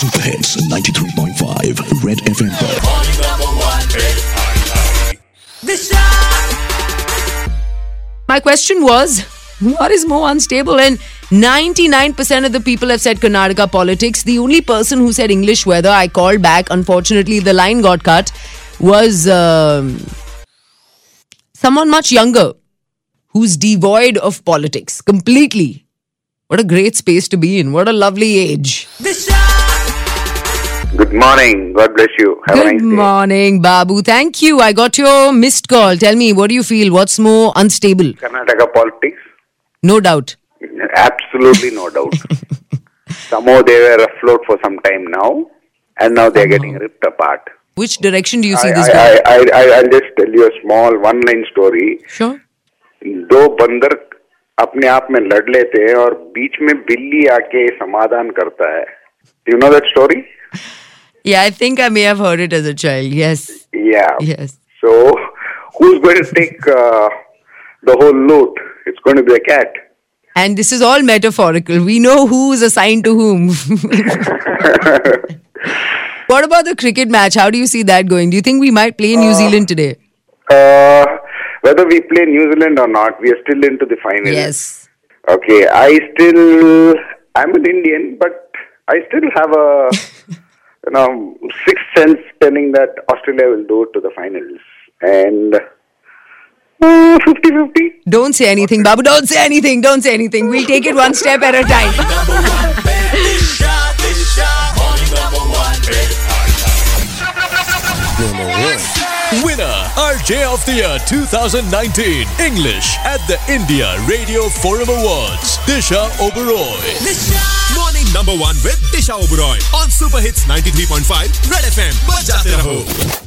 Super Hits 93.5 Red FM पर। My question was, what is more unstable? And 99% of the people have said Karnataka politics. The only person who said English weather, I called back. Unfortunately, the line got cut. Was someone much younger who's devoid of politics completely. What a great space to be in. What a lovely age. Good morning. God bless you. Have a nice Good day. morning, Babu. Thank you. I got your missed call. Tell me, what do you feel? What's more unstable? Karnataka politics? No doubt. Absolutely no doubt. Somehow they were afloat for some time now, and now they're getting ripped apart. Which direction do you see this going? I'll just tell you a small one-line story. Sure. दो बंदर अपने आप में लड़ लेते हैं और बीच में बिल्ली आके समाधान करता है. Do you know that story? Yeah, I think I may have heard it as a child. Yes. Yeah. Yes. So, who's going to take the whole loot? It's going to be a cat. And this is all metaphorical. We know who is assigned to whom. What about the cricket match? How do you see that going? Do you think we might play New Zealand today? Whether we play New Zealand or not, we are still into the final. Yes. Okay, I'm an Indian, but I still have a sixth sense telling that Australia will do it to the finals. And 50-50. Don't say anything, Babu. Don't say anything. Don't say anything. We'll take it one step at a time. Winner, RJ of the Year 2019, English at the India Radio Forum Awards, Disha Oberoi. Morning number 1 with Disha Oberoi on Super Hits 93.5 Red FM. Bajate raho.